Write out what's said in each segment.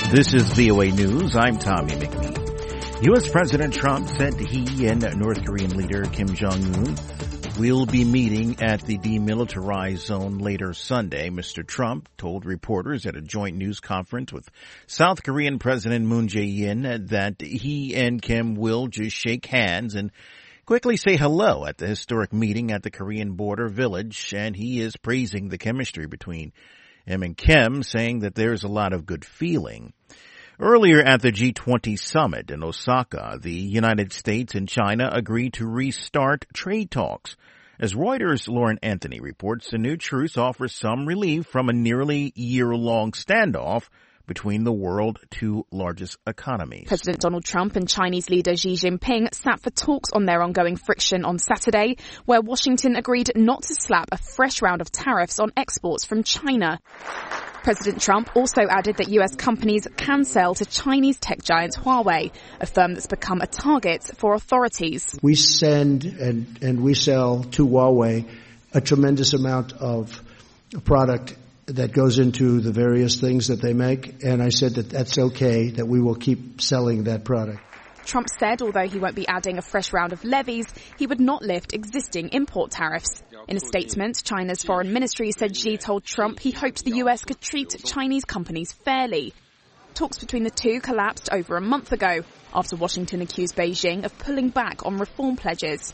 This is VOA News. I'm Tommy McNee. U.S. President Trump said he and North Korean leader Kim Jong-un will be meeting at the demilitarized zone later Sunday. Mr. Trump told reporters at a joint news conference with South Korean President Moon Jae-in that he and Kim will just shake hands and quickly say hello at the historic meeting at the Korean border village, and he is praising the chemistry between him and Kim, saying that there's a lot of good feeling. Earlier at the G20 summit in Osaka, the United States and China agreed to restart trade talks. As Reuters' Lauren Anthony reports, the new truce offers some relief from a nearly year-long standoff between the world's two largest economies. President Donald Trump and Chinese leader Xi Jinping sat for talks on their ongoing friction on Saturday, where Washington agreed not to slap a fresh round of tariffs on exports from China. President Trump also added that U.S. companies can sell to Chinese tech giant Huawei, a firm that's become a target for authorities. We send and we sell to Huawei a tremendous amount of product that goes into the various things that they make, and I said that that's okay, that we will keep selling that product. Trump said although he won't be adding a fresh round of levies, he would not lift existing import tariffs. In a statement, China's foreign ministry said Xi told Trump he hoped the U.S. could treat Chinese companies fairly. Talks between the two collapsed over a month ago after Washington accused Beijing of pulling back on reform pledges.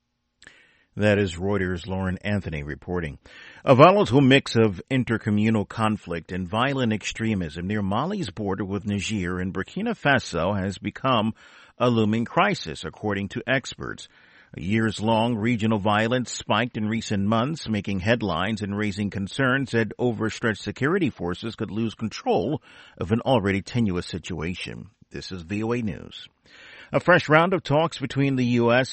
That is Reuters' Lauren Anthony reporting. A volatile mix of intercommunal conflict and violent extremism near Mali's border with Niger and Burkina Faso has become a looming crisis, according to experts. A years-long regional violence spiked in recent months, making headlines and raising concerns that overstretched security forces could lose control of an already tenuous situation. This is VOA News. A fresh round of talks between the U.S.